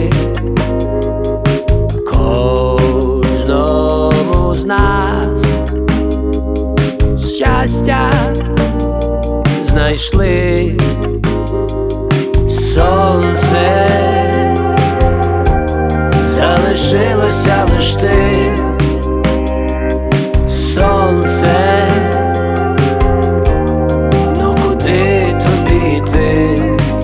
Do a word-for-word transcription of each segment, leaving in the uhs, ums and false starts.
кожному з нас щастя знайшли. Сонце залишилося лиш ти, сонце, ну куди тобі йти?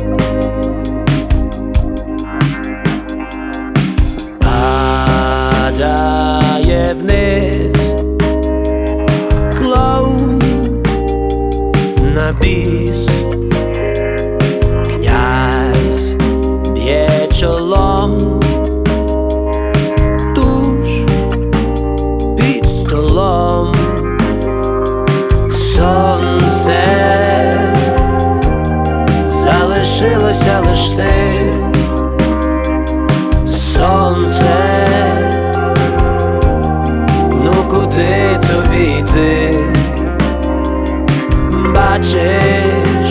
Падає вниз клоун на біс, князь б'є чолом туш під столом. Сонце залишилося лиш ти, сонце, ну куди тобі йти? Бачиш,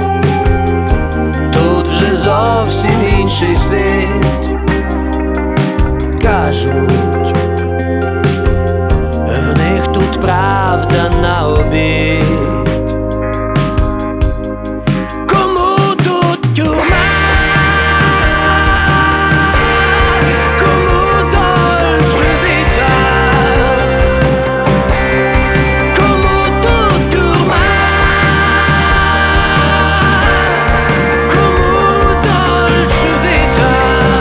тут вже зовсім інший світ. Кажуть, в них тут правда на обід. Кому тут тюрма? Кому Dolce Vita? Кому тут тюрма? Кому Dolce Vita?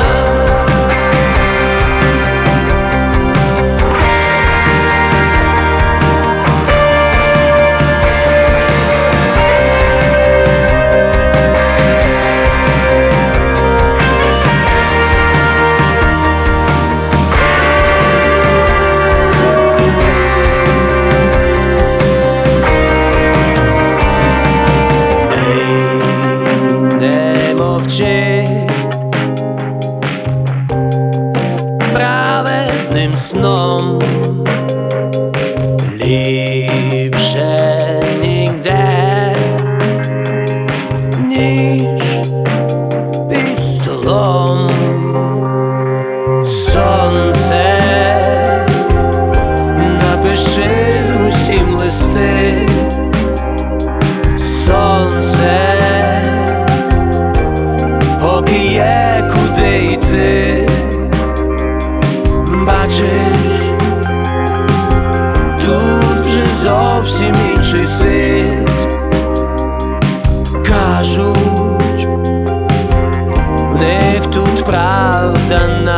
Мовчи, праведним сном ліпше нігде, ніж під столом. Сонце, напиши усім листи, сонце, поки є куди йти. Бачиш, тут вже зовсім інший світ. Кажуть, в них тут правда